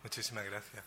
Muchísimas gracias.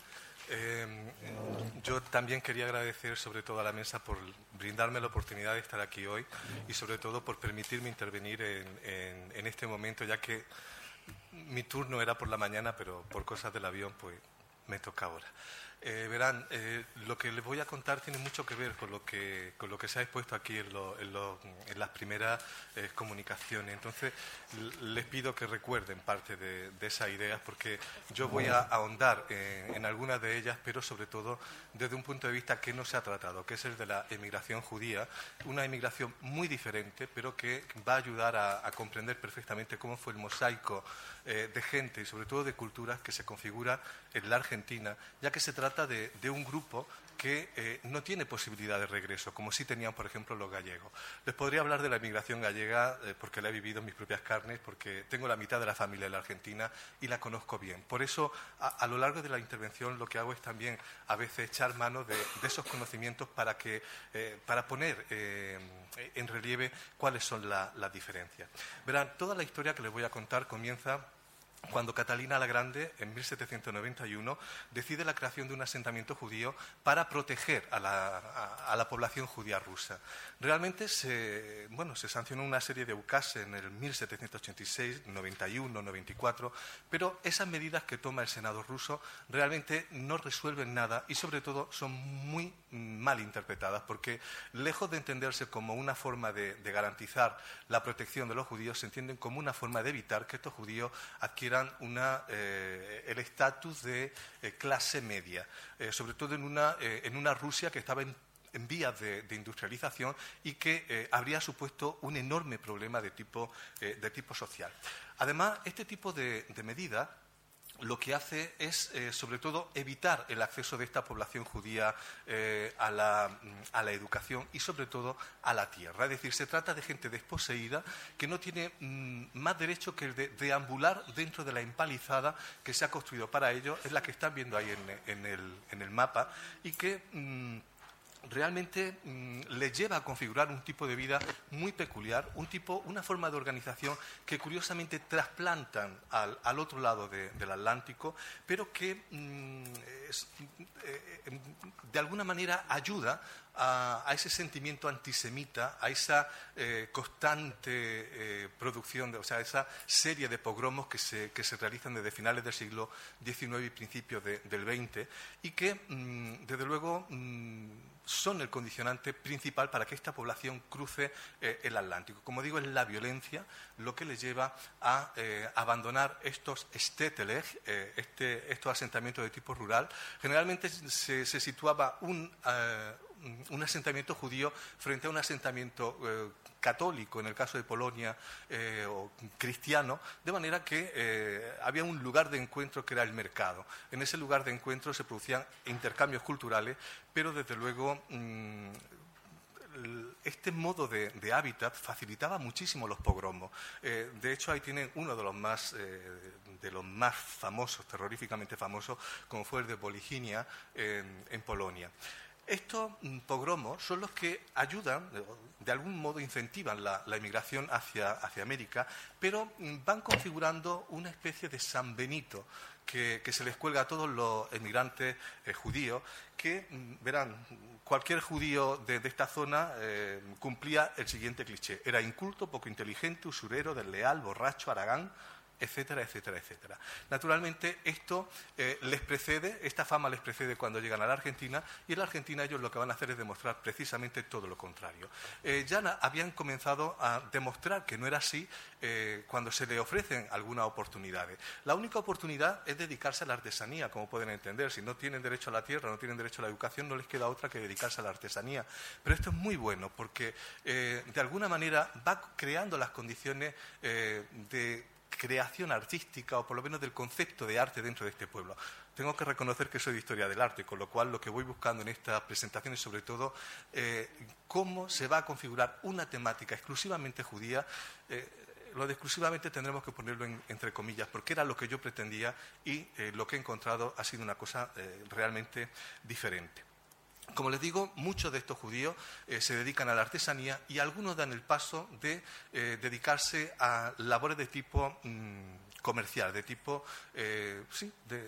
Yo también quería agradecer sobre todo a la mesa por brindarme la oportunidad de estar aquí hoy y sobre todo por permitirme intervenir en este momento, ya que mi turno era por la mañana, pero por cosas del avión pues me toca ahora. Verán, lo que les voy a contar tiene mucho que ver con lo que se ha expuesto aquí en las primeras comunicaciones. Entonces, les pido que recuerden parte de esas ideas, porque yo voy a ahondar en algunas de ellas, pero sobre todo desde un punto de vista que no se ha tratado, que es el de la emigración judía, una emigración muy diferente, pero que va a ayudar a comprender perfectamente cómo fue el mosaico de gente y sobre todo de culturas que se configura en la Argentina, ya que se trata de un grupo que no tiene posibilidad de regreso, como sí tenían, por ejemplo, los gallegos. Les podría hablar de la emigración gallega porque la he vivido en mis propias carnes, porque tengo la mitad de la familia en la Argentina y la conozco bien. Por eso, a lo largo de la intervención, lo que hago es también a veces echar mano de esos conocimientos para poner en relieve cuáles son las diferencias. Verán, toda la historia que les voy a contar comienza cuando Catalina la Grande, en 1791, decide la creación de un asentamiento judío para proteger a la población judía rusa. Realmente se sancionó una serie de ukases en el 1786, 91, 94, pero esas medidas que toma el Senado ruso realmente no resuelven nada y sobre todo son muy mal interpretadas, porque lejos de entenderse como una forma de garantizar la protección de los judíos, se entienden como una forma de evitar que estos judíos adquieran el estatus de clase media, sobre todo en una Rusia que estaba en vías de industrialización y que habría supuesto un enorme problema de tipo social. Además, este tipo de medidas lo que hace es, sobre todo, evitar el acceso de esta población judía a la educación y, sobre todo, a la tierra. Es decir, se trata de gente desposeída que no tiene más derecho que el de deambular dentro de la empalizada que se ha construido para ellos, es la que están viendo ahí en el mapa, y que realmente les lleva a configurar un tipo de vida muy peculiar, una forma de organización que curiosamente trasplantan al otro lado del Atlántico, pero que de alguna manera ayuda a ese sentimiento antisemita, a esa constante producción, a esa serie de pogromos que se realizan desde finales del siglo XIX y principios del XX, y que, desde luego, son el condicionante principal para que esta población cruce el Atlántico. Como digo, es la violencia lo que les lleva a abandonar estos stetteleg, estos asentamientos de tipo rural. Generalmente se situaba un asentamiento judío frente a un asentamiento católico, en el caso de Polonia, o cristiano, de manera que había un lugar de encuentro que era el mercado. En ese lugar de encuentro se producían intercambios culturales, pero desde luego este modo de hábitat facilitaba muchísimo los pogromos. De hecho, ahí tienen uno de los más famosos, terroríficamente famosos, como fue el de Poliginia en Polonia. Estos pogromos son los que ayudan, de algún modo incentivan la emigración hacia América, pero van configurando una especie de San Benito que se les cuelga a todos los emigrantes judíos, que, verán, cualquier judío de esta zona cumplía el siguiente cliché: era inculto, poco inteligente, usurero, desleal, borracho, haragán, etcétera, etcétera, etcétera. Naturalmente, esta fama les precede cuando llegan a la Argentina, y en la Argentina ellos lo que van a hacer es demostrar precisamente todo lo contrario. Ya habían comenzado a demostrar que no era así cuando se les ofrecen algunas oportunidades. La única oportunidad es dedicarse a la artesanía, como pueden entender. Si no tienen derecho a la tierra, no tienen derecho a la educación, no les queda otra que dedicarse a la artesanía. Pero esto es muy bueno porque, de alguna manera, va creando las condiciones de creación artística, o por lo menos del concepto de arte dentro de este pueblo. Tengo que reconocer que soy de historia del arte, con lo cual lo que voy buscando en esta presentación es sobre todo cómo se va a configurar una temática exclusivamente judía. Lo de exclusivamente tendremos que ponerlo entre comillas, porque era lo que yo pretendía, y lo que he encontrado ha sido una cosa realmente diferente. Como les digo, muchos de estos judíos se dedican a la artesanía, y algunos dan el paso de dedicarse a labores de tipo comercial, de tipo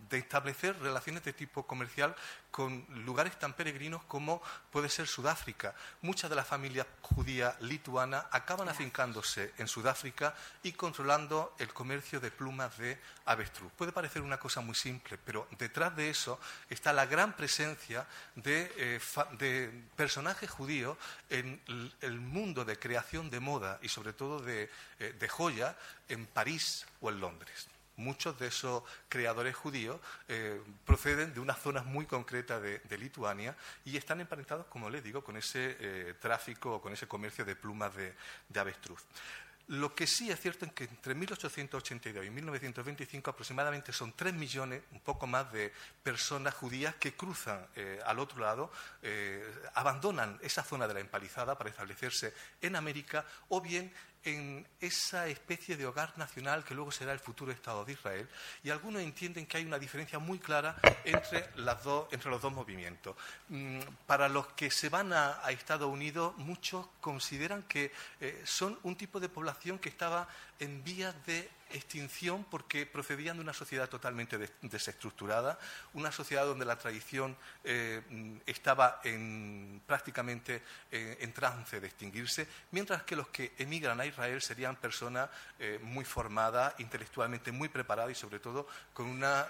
de establecer relaciones de tipo comercial con lugares tan peregrinos como puede ser Sudáfrica. Muchas de las familias judías lituanas acaban afincándose en Sudáfrica y controlando el comercio de plumas de avestruz. Puede parecer una cosa muy simple, pero detrás de eso está la gran presencia de personajes judíos en el mundo de creación de moda y sobre todo de joya en París o en Londres. Muchos de esos creadores judíos proceden de unas zonas muy concretas de Lituania y están emparentados, como les digo, con ese tráfico o con ese comercio de plumas de avestruz. Lo que sí es cierto es que entre 1882 y 1925 aproximadamente son 3 millones, un poco más, de personas judías que cruzan al otro lado, abandonan esa zona de la empalizada para establecerse en América o bien en esa especie de hogar nacional que luego será el futuro Estado de Israel, y algunos entienden que hay una diferencia muy clara entre los dos movimientos. Para los que se van a Estados Unidos, muchos consideran que son un tipo de población que estaba en vías de extinción porque procedían de una sociedad totalmente desestructurada, una sociedad donde la tradición estaba prácticamente en trance de extinguirse, mientras que los que emigran a Israel serían personas muy formadas, intelectualmente muy preparadas y sobre todo con una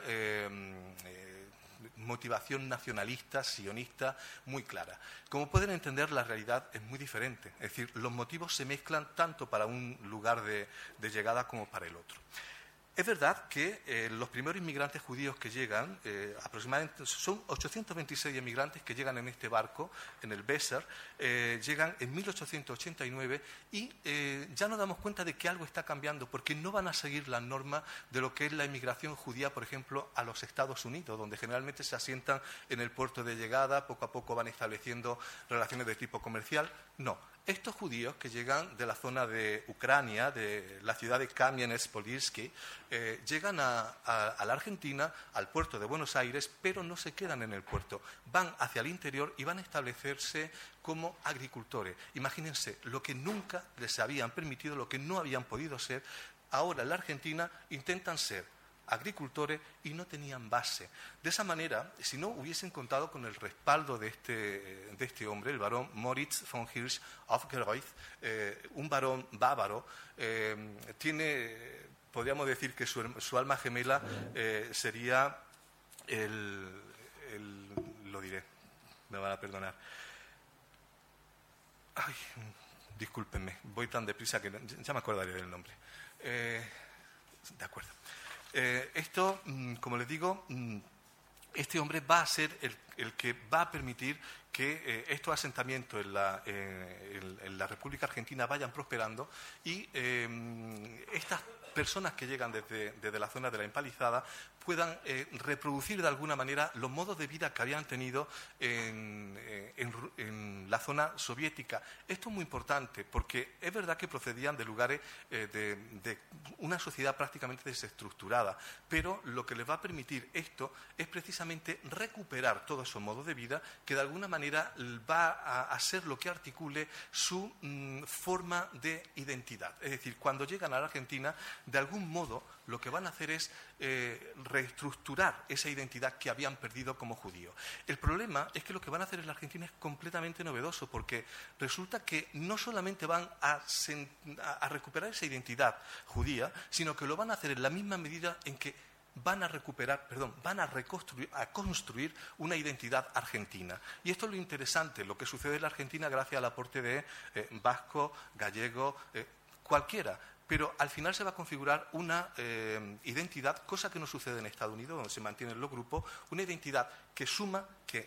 motivación nacionalista, sionista, muy clara. Como pueden entender, la realidad es muy diferente. Es decir, los motivos se mezclan tanto para un lugar de llegada como para el otro. Es verdad que los primeros inmigrantes judíos que llegan, aproximadamente son 826 inmigrantes que llegan en este barco, en el Besser, llegan en 1889 y ya nos damos cuenta de que algo está cambiando porque no van a seguir las normas de lo que es la inmigración judía, por ejemplo, a los Estados Unidos, donde generalmente se asientan en el puerto de llegada, poco a poco van estableciendo relaciones de tipo comercial. No. Estos judíos que llegan de la zona de Ucrania, de la ciudad de Kamianets-Podilsky, llegan a la Argentina, al puerto de Buenos Aires, pero no se quedan en el puerto. Van hacia el interior y van a establecerse como agricultores. Imagínense, lo que nunca les habían permitido, lo que no habían podido ser, ahora en la Argentina intentan ser agricultores y no tenían base. De esa manera, si no hubiesen contado con el respaldo de este hombre, el barón Moritz von Hirsch auf Gereuth, un barón bávaro, podríamos decir que su alma gemela sería lo diré, me van a perdonar. Ay, discúlpenme, voy tan deprisa que ya me acordaré del nombre. De acuerdo. Esto, como les digo, este hombre va a ser el que va a permitir que estos asentamientos en la República Argentina vayan prosperando y estas personas que llegan desde la zona de la empalizada puedan reproducir de alguna manera los modos de vida que habían tenido en la zona soviética. Esto es muy importante porque es verdad que procedían de lugares de una sociedad prácticamente desestructurada, pero lo que les va a permitir esto es precisamente recuperar todos esos modos de vida que de alguna manera va a ser lo que articule su forma de identidad. Es decir, cuando llegan a la Argentina, de algún modo lo que van a hacer es reestructurar esa identidad que habían perdido como judíos. El problema es que lo que van a hacer en la Argentina es completamente novedoso, porque resulta que no solamente van a recuperar esa identidad judía, sino que lo van a hacer en la misma medida en que van a construir una identidad argentina. Y esto es lo interesante, lo que sucede en la Argentina gracias al aporte de vasco, gallego, cualquiera. Pero al final se va a configurar una identidad, cosa que no sucede en Estados Unidos, donde se mantienen los grupos, una identidad que suma, que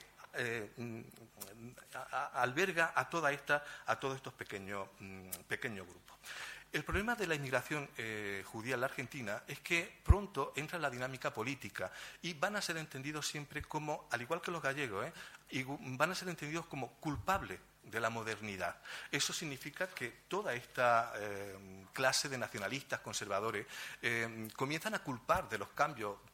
alberga a todos estos pequeños grupos. El problema de la inmigración judía en la Argentina es que pronto entra en la dinámica política y van a ser entendidos siempre como, al igual que los gallegos, van a ser entendidos como culpables de la modernidad. Eso significa que toda esta clase de nacionalistas conservadores comienzan a culpar de los cambios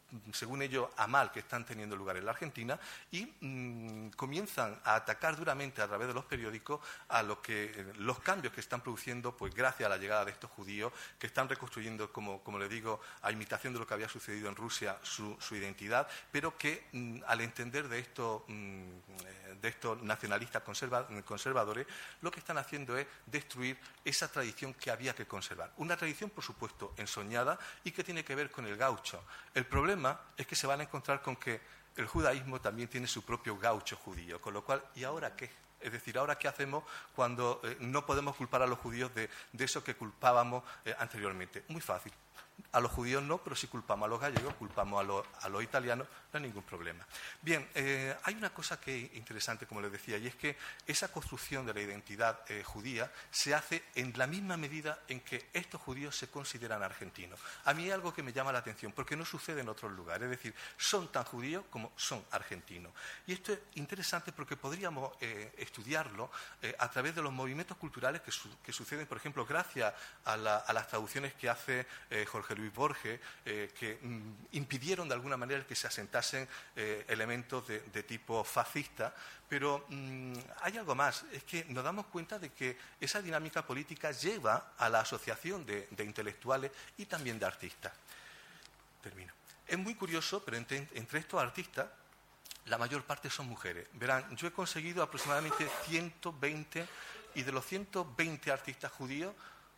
según ellos, a mal que están teniendo lugar en la Argentina y comienzan a atacar duramente a través de los periódicos a los cambios que están produciendo, pues gracias a la llegada de estos judíos que están reconstruyendo, como le digo, a imitación de lo que había sucedido en Rusia, su identidad, pero que al entender de estos nacionalistas conservadores, lo que están haciendo es destruir esa tradición que había que conservar. Una tradición, por supuesto, ensoñada y que tiene que ver con el gaucho. El problema es que se van a encontrar con que el judaísmo también tiene su propio gaucho judío, con lo cual, ¿y ahora qué? Es decir, ¿ahora qué hacemos cuando no podemos culpar a los judíos de eso que culpábamos anteriormente? Muy fácil. A los judíos no, pero si culpamos a los gallegos, culpamos a los italianos, no hay ningún problema. Bien, hay una cosa que es interesante, como les decía, y es que esa construcción de la identidad judía se hace en la misma medida en que estos judíos se consideran argentinos. A mí es algo que me llama la atención, porque no sucede en otros lugares, es decir, son tan judíos como son argentinos. Y esto es interesante porque podríamos estudiarlo a través de los movimientos culturales que suceden, por ejemplo, gracias a las traducciones que hace Jorge Luis Borges, que impidieron de alguna manera que se asentasen elementos de tipo fascista, pero hay algo más, es que nos damos cuenta de que esa dinámica política lleva a la asociación de intelectuales y también de artistas. Termino. Es muy curioso, pero entre estos artistas, la mayor parte son mujeres. Verán, yo he conseguido aproximadamente 120, y de los 120 artistas judíos,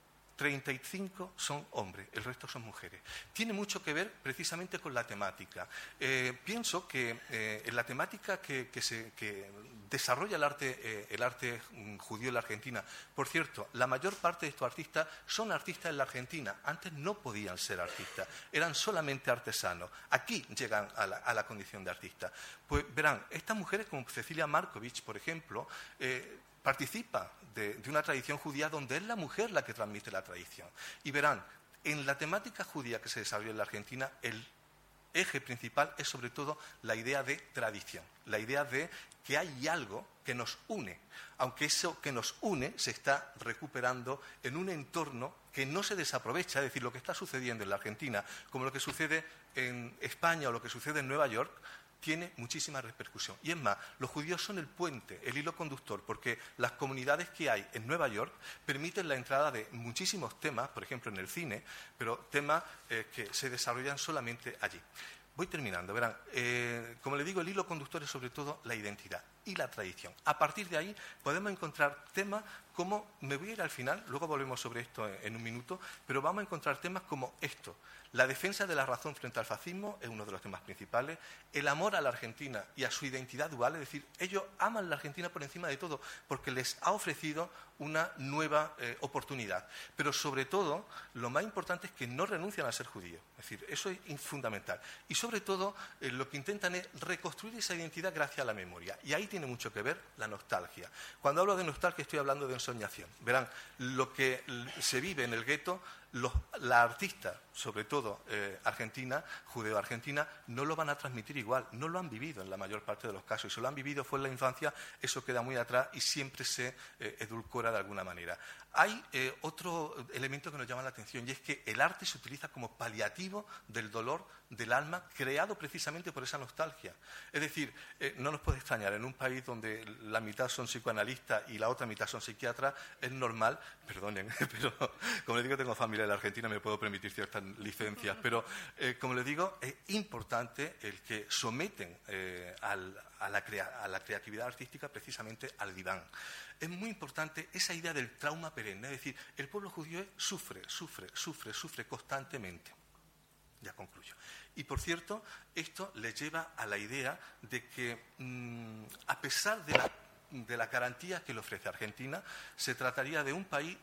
35 son hombres, el resto son mujeres. Tiene mucho que ver precisamente con la temática. Pienso que en la temática que desarrolla el arte judío en la Argentina, por cierto, la mayor parte de estos artistas son artistas en la Argentina. Antes no podían ser artistas, eran solamente artesanos. Aquí llegan a la condición de artistas. Pues verán, estas mujeres como Cecilia Markovich, por ejemplo, participa de una tradición judía donde es la mujer la que transmite la tradición. Y verán, en la temática judía que se desarrolla en la Argentina, el eje principal es sobre todo la idea de tradición, la idea de que hay algo que nos une, aunque eso que nos une se está recuperando en un entorno que no se desaprovecha, es decir, lo que está sucediendo en la Argentina, como lo que sucede en España o lo que sucede en Nueva York, tiene muchísima repercusión. Y es más, los judíos son el puente, el hilo conductor, porque las comunidades que hay en Nueva York permiten la entrada de muchísimos temas, por ejemplo en el cine, pero temas que se desarrollan solamente allí. Voy terminando, verán, como le digo, el hilo conductor es sobre todo la identidad y la tradición. A partir de ahí podemos encontrar temas como, me voy a ir al final, luego volvemos sobre esto en un minuto, pero vamos a encontrar temas como esto. La defensa de la razón frente al fascismo es uno de los temas principales. El amor a la Argentina y a su identidad dual, es decir, ellos aman la Argentina por encima de todo porque les ha ofrecido una nueva oportunidad. Pero sobre todo, lo más importante es que no renuncian a ser judíos. Es decir, eso es fundamental. Y sobre todo, lo que intentan es reconstruir esa identidad gracias a la memoria. Y ahí tiene mucho que ver la nostalgia. Cuando hablo de nostalgia estoy hablando de ensoñación. Verán, lo que se vive en el gueto, la artista, sobre todo argentina, judeo-argentina, no lo van a transmitir igual, no lo han vivido en la mayor parte de los casos. Y si lo han vivido fue en la infancia, eso queda muy atrás y siempre se edulcora de alguna manera. Hay otro elemento que nos llama la atención y es que el arte se utiliza como paliativo del dolor del alma creado precisamente por esa nostalgia. Es decir, no nos puede extrañar, en un país donde la mitad son psicoanalistas y la otra mitad son psiquiatras, es normal, perdonen, pero como les digo, tengo familia en la Argentina, me puedo permitir ciertas licencias, pero como les digo, es importante el que someten a la creatividad artística precisamente al diván. Es muy importante esa idea del trauma perenne, es decir, el pueblo judío sufre constantemente. Ya concluyo. Y por cierto, esto le lleva a la idea de que, a pesar de la garantía que le ofrece Argentina, se trataría de un país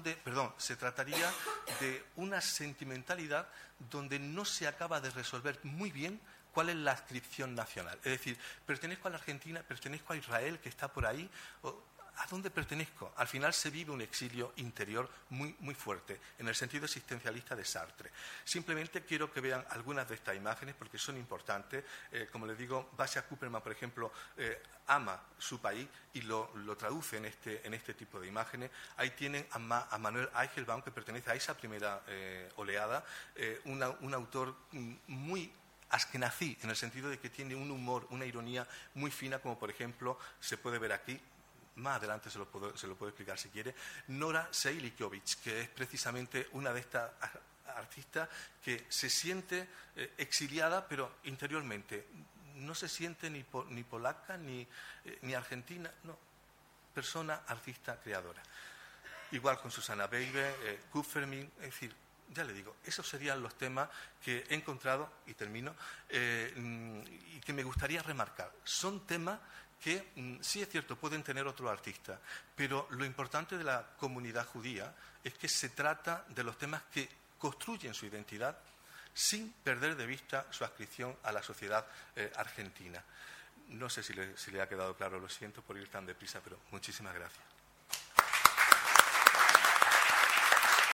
se trataría de una sentimentalidad donde no se acaba de resolver muy bien cuál es la adscripción nacional. Es decir, ¿pertenezco a la Argentina? ¿Pertenezco a Israel, que está por ahí? ¿A dónde pertenezco? Al final se vive un exilio interior muy, muy fuerte, en el sentido existencialista de Sartre. Simplemente quiero que vean algunas de estas imágenes porque son importantes. Como les digo, Basia Kupperman, por ejemplo, ama su país y lo traduce en este tipo de imágenes. Ahí tienen a Manuel Eichelbaum, que pertenece a esa primera oleada, un autor muy Ashkenazi, en el sentido de que tiene un humor, una ironía muy fina, como por ejemplo se puede ver aquí. Más adelante se lo puedo explicar si quiere. Nora Seilikovich, que es precisamente una de estas artistas que se siente exiliada, pero interiormente. No se siente ni polaca ni argentina, no. Persona, artista, creadora. Igual con Susana Beibe, Kupfermin, es decir, ya le digo, esos serían los temas que he encontrado, y termino, y que me gustaría remarcar. Son temas que, sí es cierto, pueden tener otros artistas, pero lo importante de la comunidad judía es que se trata de los temas que construyen su identidad sin perder de vista su adscripción a la sociedad argentina. No sé si le ha quedado claro, lo siento por ir tan deprisa, pero muchísimas gracias.